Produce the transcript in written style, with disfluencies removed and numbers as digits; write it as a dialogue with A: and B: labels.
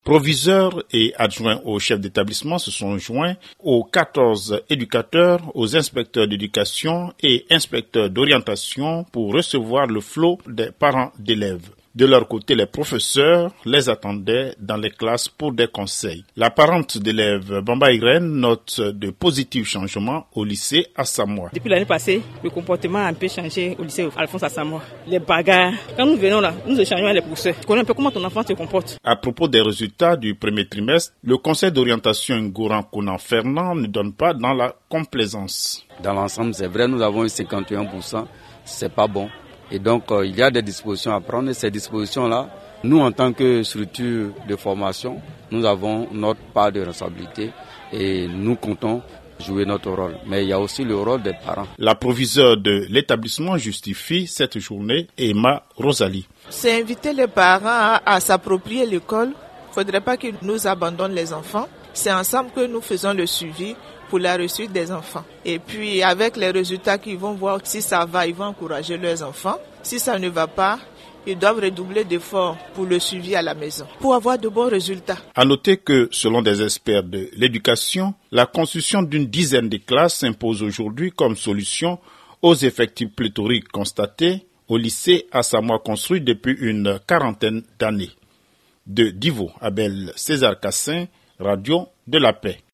A: Proviseurs et adjoints au chef d'établissement se sont joints aux 14 éducateurs, aux inspecteurs d'éducation et inspecteurs d'orientation pour recevoir le flot des parents d'élèves. De leur côté, les professeurs les attendaient dans les classes pour des conseils. La parente d'élèves Bamba Irène note de positifs changements au lycée Assamoah.
B: Depuis l'année passée, le comportement a un peu changé au lycée Alphonse Assamoah. Les bagarres, quand nous venons là, nous échangeons avec les professeurs. Tu connais un peu comment ton enfant se comporte.
A: À propos des résultats du premier trimestre, le conseil d'orientation Ngouran Kounan Fernand ne donne pas dans la complaisance.
C: Dans l'ensemble, c'est vrai, nous avons eu 51%, c'est pas bon. Et donc, il y a des dispositions à prendre. Et ces dispositions-là, nous, en tant que structure de formation, nous avons notre part de responsabilité et nous comptons jouer notre rôle. Mais il y a aussi le rôle des parents.
A: La proviseure de l'établissement justifie cette journée, Emma Rosalie.
D: C'est inviter les parents à s'approprier l'école. Il ne faudrait pas qu'ils nous abandonnent les enfants. C'est ensemble que nous faisons le suivi pour la réussite des enfants. Et puis avec les résultats qu'ils vont voir, si ça va, ils vont encourager leurs enfants. Si ça ne va pas, ils doivent redoubler d'efforts pour le suivi à la maison, pour avoir de bons résultats.
A: À noter que, selon des experts de l'éducation, la construction d'une dizaine de classes s'impose aujourd'hui comme solution aux effectifs pléthoriques constatés au lycée Assamoah construit depuis une quarantaine d'années. De Divo, Abel César Cassin, Radio de la Paix.